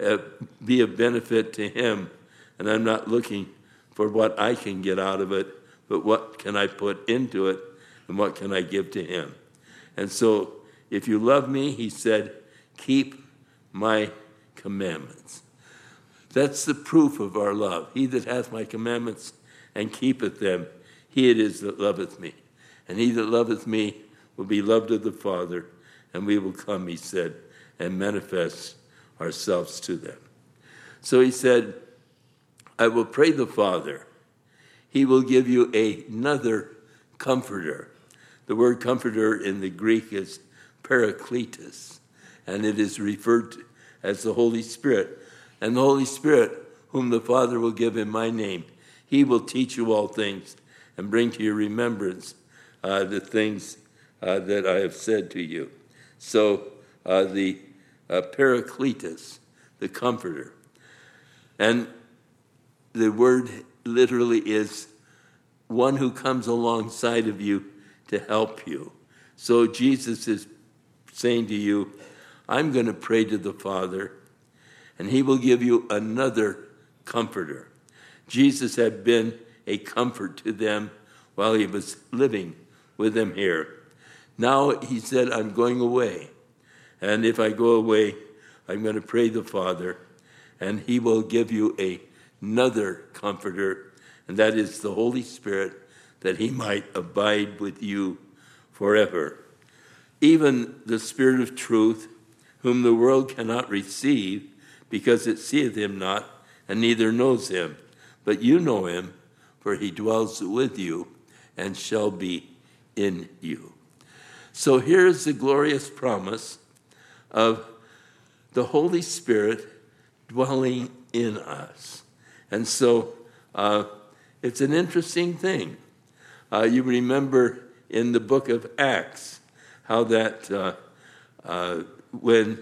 be a benefit to him. And I'm not looking for what I can get out of it, but what can I put into it and what can I give to him. And so if you love me, he said, keep my commandments. That's the proof of our love. He that hath my commandments and keepeth them, he it is that loveth me. And he that loveth me will be loved of the Father, and we will come, he said, and manifest ourselves to them. So he said, I will pray the Father. He will give you another comforter. The word comforter in the Greek is parakletos, and it is referred to as the Holy Spirit. And the Holy Spirit, whom the Father will give in my name, he will teach you all things and bring to your remembrance the things that I have said to you. So the parakletos, the comforter. And the word literally is one who comes alongside of you to help you. So Jesus is saying to you, I'm going to pray to the Father, and he will give you another comforter. Jesus had been a comfort to them while he was living with them here. Now he said, I'm going away. And if I go away, I'm going to pray the Father, and he will give you another comforter, and that is the Holy Spirit, that he might abide with you forever. Even the Spirit of truth, whom the world cannot receive, because it seeth him not, and neither knows him. But you know him, for he dwells with you, and shall be in you. So here's the glorious promise of the Holy Spirit dwelling in us. And so it's an interesting thing. You remember in the book of Acts how that when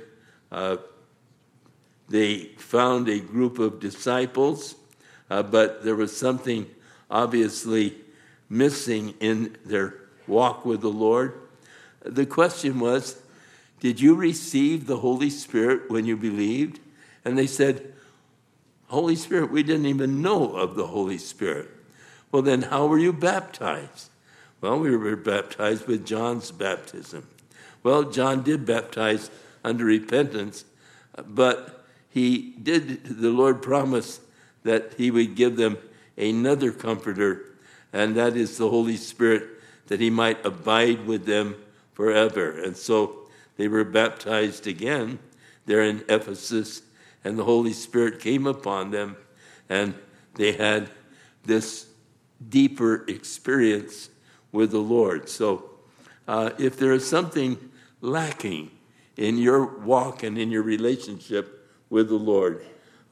they found a group of disciples, but there was something obviously missing in their walk with the Lord. The question was, did you receive the Holy Spirit when you believed? And they said, Holy Spirit, we didn't even know of the Holy Spirit. Well, then how were you baptized? Well, we were baptized with John's baptism. Well, John did baptize unto repentance, but the Lord promised that he would give them another comforter, and that is the Holy Spirit, that he might abide with them forever. And so they were baptized again there in Ephesus, and the Holy Spirit came upon them, and they had this deeper experience with the Lord. So if there is something lacking in your walk and in your relationship with the Lord,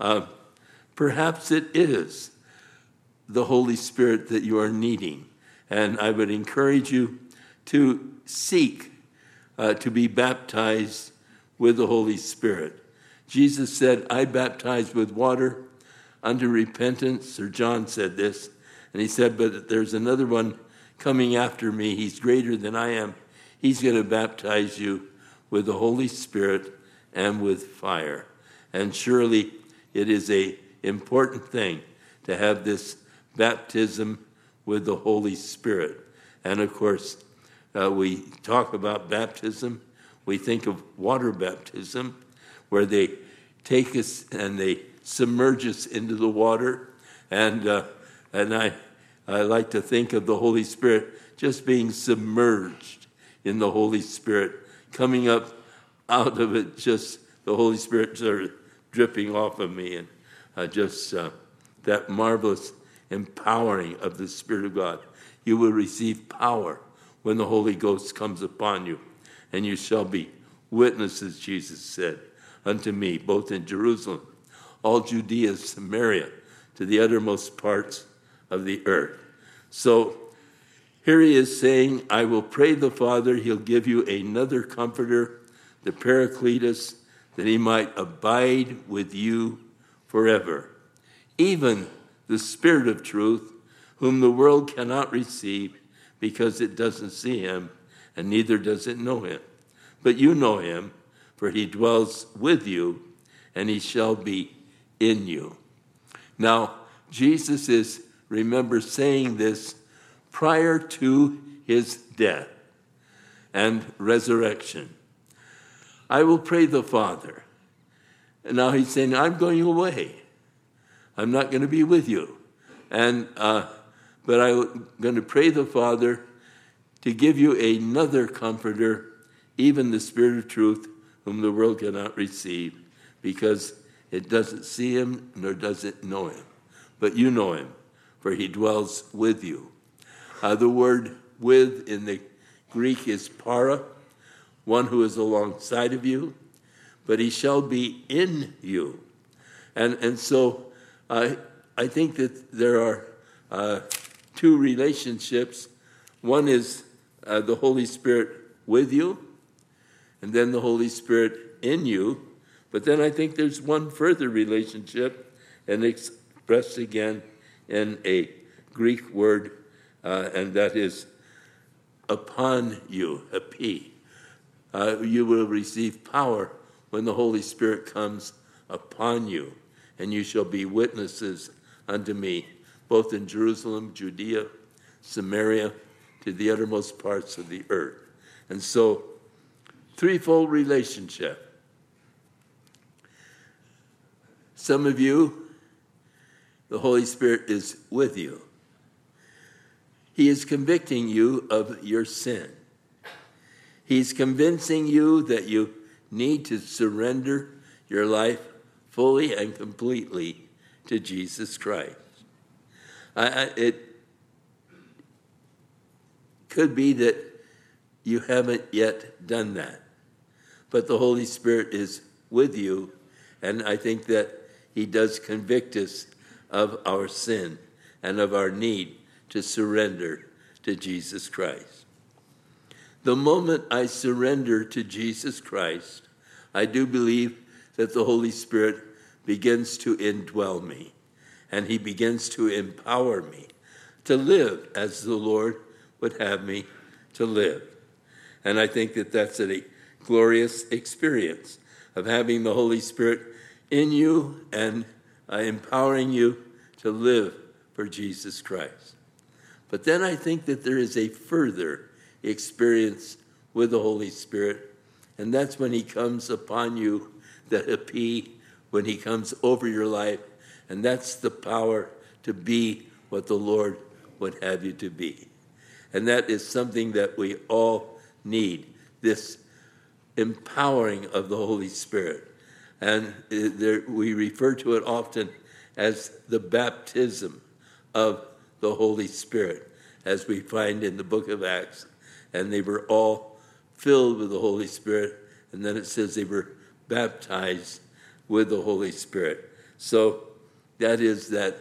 perhaps it is the Holy Spirit that you are needing. And I would encourage you to seek to be baptized with the Holy Spirit. Jesus said, I baptize with water unto repentance, or John said this, and he said, but there's another one coming after me. He's greater than I am. He's going to baptize you with the Holy Spirit and with fire. And surely it is an important thing to have this baptism with the Holy Spirit. And of course, we talk about baptism. We think of water baptism, where they take us and they submerge us into the water. And I like to think of the Holy Spirit just being submerged in the Holy Spirit, coming up out of it, just the Holy Spirit sort of dripping off of me, and just that marvelous empowering of the Spirit of God. You will receive power when the Holy Ghost comes upon you, and you shall be witnesses, Jesus said, unto me, both in Jerusalem, all Judea, Samaria, to the uttermost parts of the earth. So here he is saying, I will pray the Father, he'll give you another comforter, the Paracletus, that he might abide with you forever. Even the Spirit of truth, whom the world cannot receive, because it doesn't see him, and neither does it know him. But you know him, for he dwells with you, and he shall be in you. Now, Jesus is, remember, saying this prior to his death and resurrection. I will pray the Father. And now he's saying, I'm going away. I'm not going to be with you. But I'm going to pray the Father to give you another comforter, even the Spirit of truth, whom the world cannot receive, because it doesn't see him nor does it know him. But you know him, for he dwells with you. The word with in the Greek is para, one who is alongside of you, but he shall be in you. And so I think that there are two relationships. One is the Holy Spirit with you, and then the Holy Spirit in you. But then I think there's one further relationship, and expressed again in a Greek word, and that is upon you, epi. You will receive power when the Holy Spirit comes upon you, and you shall be witnesses unto me, both in Jerusalem, Judea, Samaria, to the uttermost parts of the earth. And so, threefold relationship. Some of you, the Holy Spirit is with you. He is convicting you of your sin. He's convincing you that you need to surrender your life fully and completely to Jesus Christ. It could be that you haven't yet done that, but the Holy Spirit is with you, and I think that he does convict us of our sin and of our need to surrender to Jesus Christ. The moment I surrender to Jesus Christ, I do believe that the Holy Spirit begins to indwell me, and he begins to empower me to live as the Lord would have me to live. And I think that that's a glorious experience of having the Holy Spirit in you and empowering you to live for Jesus Christ. But then I think that there is a further experience with the Holy Spirit, And that's when he comes upon you, the epi, when he comes over your life. And that's the power to be what the Lord would have you to be. And that is something that we all need, this empowering of the Holy Spirit. And we refer to it often as the baptism of the Holy Spirit, as we find in the book of Acts. And they were all filled with the Holy Spirit, and then it says they were baptized with the Holy Spirit. So that is that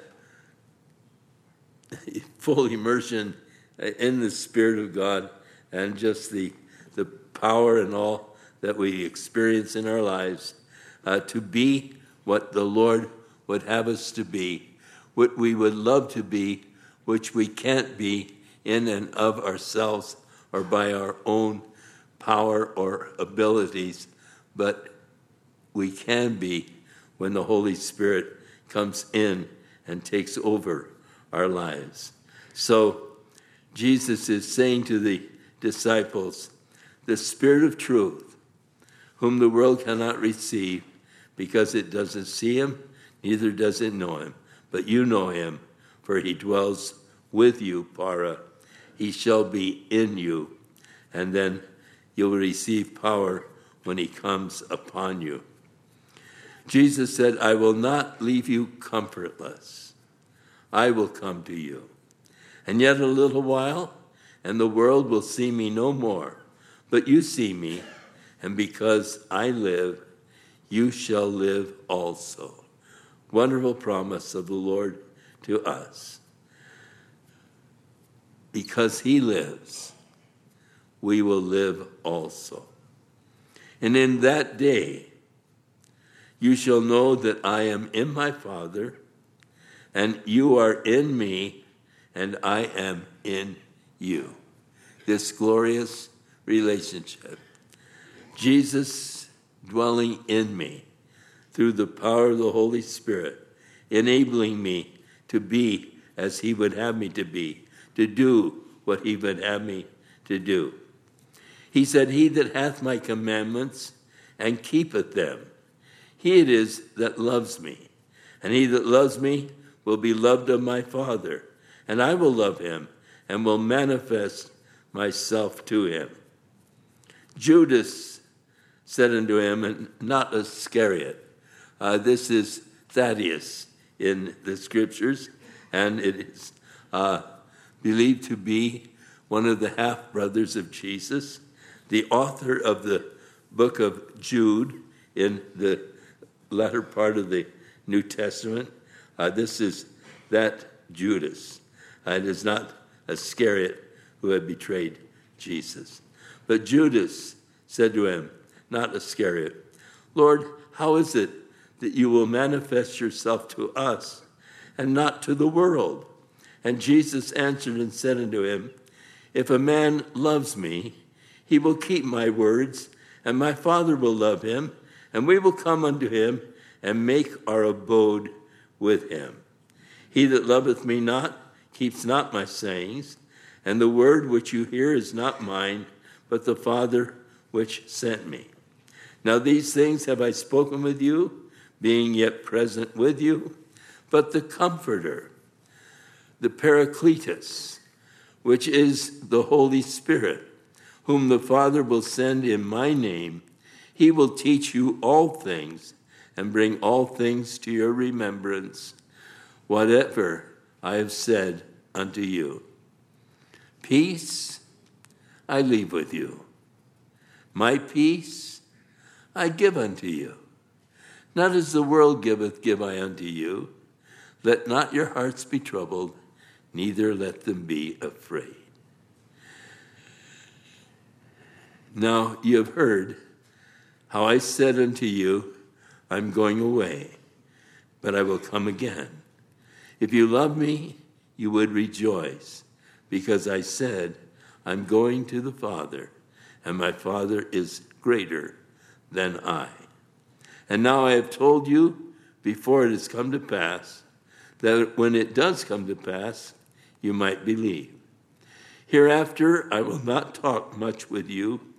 full immersion in the Spirit of God, and just the power and all that we experience in our lives to be what the Lord would have us to be, what we would love to be, which we can't be in and of ourselves or by our own power or abilities, but we can be when the Holy Spirit comes in and takes over our lives. So Jesus is saying to the disciples, the Spirit of truth, whom the world cannot receive because it doesn't see him, neither does it know him. But you know him, for he dwells with you, para. He shall be in you, and then you'll receive power when he comes upon you. Jesus said, I will not leave you comfortless. I will come to you. And yet a little while, and the world will see me no more. But you see me, and because I live, you shall live also. Wonderful promise of the Lord to us. Because he lives, we will live also. And in that day, you shall know that I am in my Father, and you are in me, and I am in you. This glorious relationship. Jesus dwelling in me through the power of the Holy Spirit, enabling me to be as he would have me to be, to do what he would have me to do. He said, he that hath my commandments and keepeth them, he it is that loves me. And he that loves me will be loved of my Father, and I will love him and will manifest myself to him. Judas said unto him, and not Iscariot. This is Thaddeus in the scriptures, and it is believed to be one of the half-brothers of Jesus, the author of the book of Jude in the latter part of the New Testament. This is that Judas. It is not Iscariot who had betrayed Jesus. But Judas said to him, not Iscariot, Lord, how is it that you will manifest yourself to us and not to the world? And Jesus answered and said unto him, if a man loves me, he will keep my words, and my Father will love him, and we will come unto him and make our abode with him. He that loveth me not keeps not my sayings, and the word which you hear is not mine, but the Father which sent me. Now these things have I spoken with you, being yet present with you, but the Comforter, the Paracletus, which is the Holy Spirit, whom the Father will send in my name, he will teach you all things and bring all things to your remembrance, whatever I have said unto you. Peace I leave with you. My peace I give unto you. Not as the world giveth, give I unto you. Let not your hearts be troubled, neither let them be afraid. Now you have heard how I said unto you, I'm going away, but I will come again. If you love me, you would rejoice, because I said, I'm going to the Father, and my Father is greater than I. And now I have told you before it has come to pass, that when it does come to pass, you might believe. Hereafter I will not talk much with you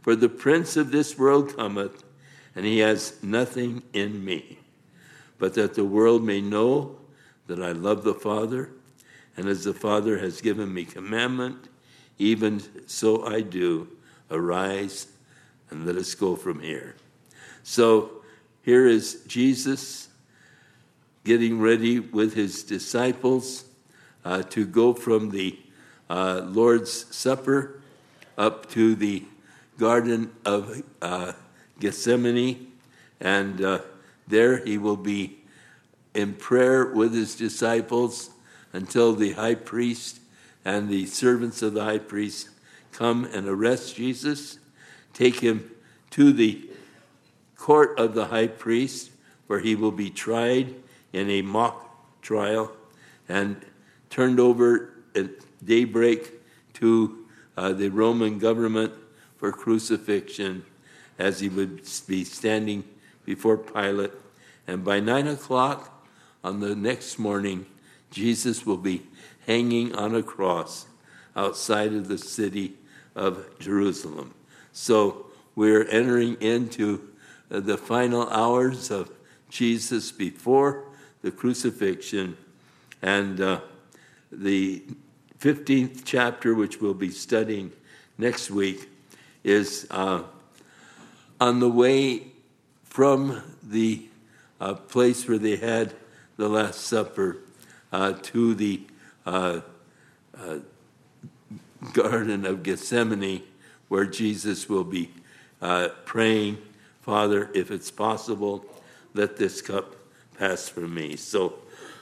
For the prince of this world cometh, and he has nothing in me, but that the world may know that I love the Father, and as the Father has given me commandment, even so I do. Arise, and let us go from here. So here is Jesus getting ready with his disciples to go from the Lord's Supper up to the Garden of Gethsemane, and there he will be in prayer with his disciples until the high priest and the servants of the high priest come and arrest Jesus, take him to the court of the high priest, where he will be tried in a mock trial and turned over at daybreak to the Roman government for crucifixion, as he would be standing before Pilate. And by 9 o'clock on the next morning, Jesus will be hanging on a cross outside of the city of Jerusalem. So we're entering into the final hours of Jesus before the crucifixion. And the 15th chapter, which we'll be studying next week, is on the way from the place where they had the Last Supper to the Garden of Gethsemane, where Jesus will be praying, Father, if it's possible, let this cup pass from me. So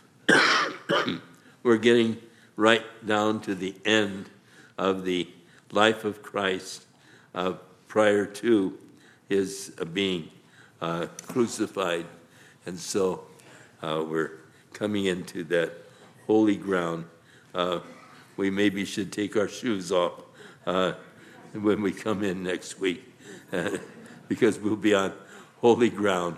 we're getting right down to the end of the life of Christ prior to his being crucified. And so we're coming into that holy ground. We maybe should take our shoes off when we come in next week, because we'll be on holy ground,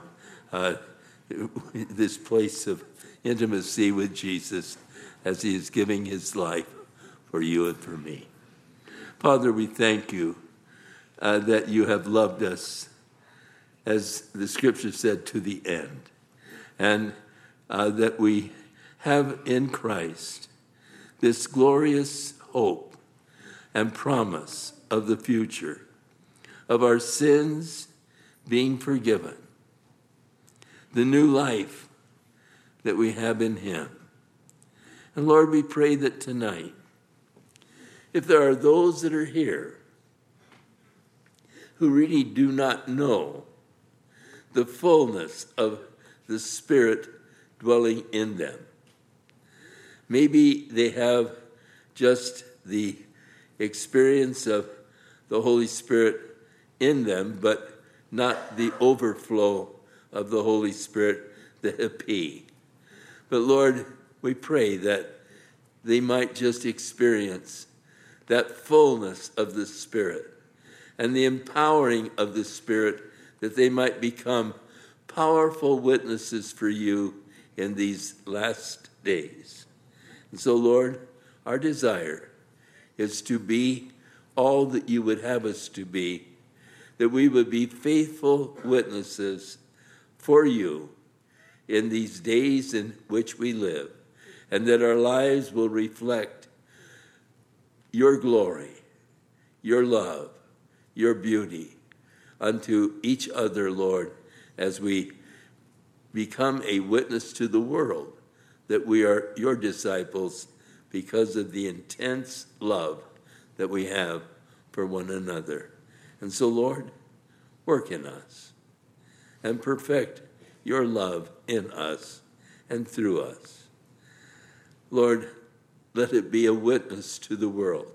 this place of intimacy with Jesus as he is giving his life for you and for me. Father, we thank you that you have loved us, as the scripture said, to the end, and that we have in Christ this glorious hope and promise of the future, of our sins being forgiven, the new life that we have in him. And Lord, we pray that tonight, if there are those that are here who really do not know the fullness of the Spirit dwelling in them, maybe they have just the experience of the Holy Spirit in them, but not the overflow of the Holy Spirit, the epi. But Lord, we pray that they might just experience that fullness of the Spirit and the empowering of the Spirit, that they might become powerful witnesses for you in these last days. And so, Lord, our desire is to be all that you would have us to be, that we would be faithful witnesses for you in these days in which we live, and that our lives will reflect your glory, your love, your beauty unto each other, Lord, as we become a witness to the world that we are your disciples because of the intense love that we have for one another. And so, Lord, work in us and perfect your love in us and through us. Lord, let it be a witness to the world,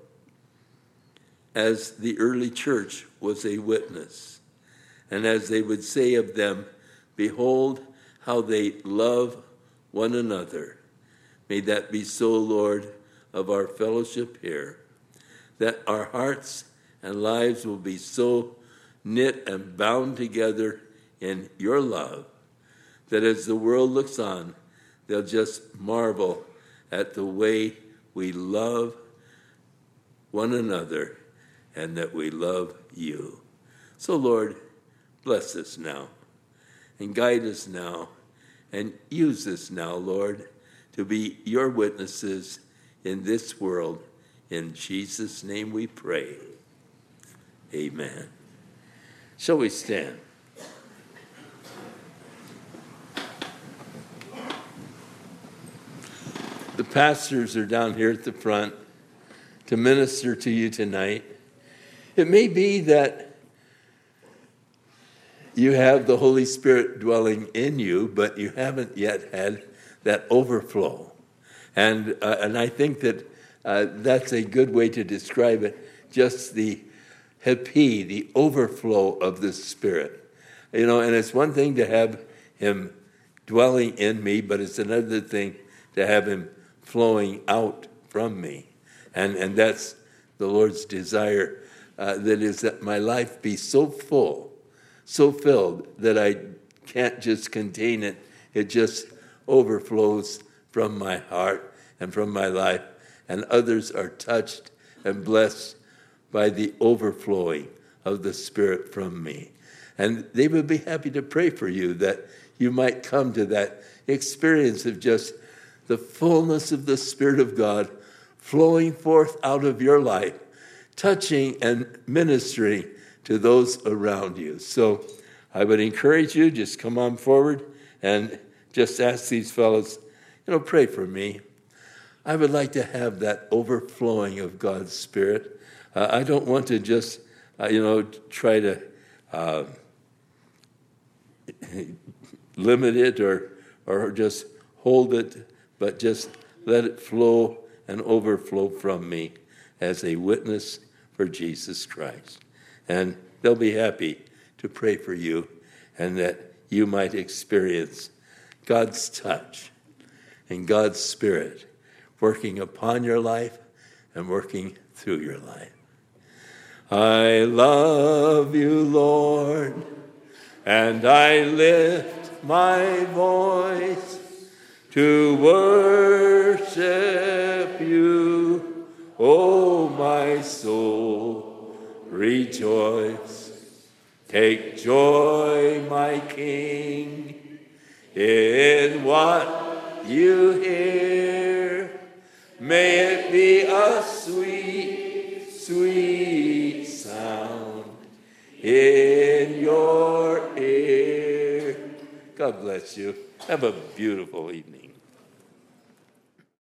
as the early church was a witness, and as they would say of them, behold how they love one another. May that be so, Lord, of our fellowship here, that our hearts and lives will be so knit and bound together in your love, that as the world looks on, they'll just marvel at the way we love one another and that we love you. So, Lord, bless us now and guide us now and use us now, Lord, to be your witnesses in this world. In Jesus' name we pray. Amen. Shall we stand? The pastors are down here at the front to minister to you tonight. It may be that you have the Holy Spirit dwelling in you, but you haven't yet had that overflow. And I think that that's a good way to describe it, just the hapi, the overflow of the Spirit. You know, and it's one thing to have him dwelling in me, but it's another thing to have him flowing out from me. And that's the Lord's desire, that is that my life be so full, so filled, that I can't just contain it. It just overflows from my heart and from my life, and others are touched and blessed by the overflowing of the Spirit from me. And they would be happy to pray for you, that you might come to that experience of just the fullness of the Spirit of God flowing forth out of your life, touching and ministering to those around you. So I would encourage you, just come on forward and just ask these fellows, pray for me. I would like to have that overflowing of God's Spirit. I don't want to just, try to limit it or just hold it, but just let it flow and overflow from me as a witness for Jesus Christ. And they'll be happy to pray for you, and that you might experience God's touch and God's Spirit working upon your life and working through your life. I love you, Lord, and I lift my voice to worship you, O my soul, rejoice. Take joy, my King, in what you hear. May it be a sweet, sweet sound in your ear. God bless you. Have a beautiful evening.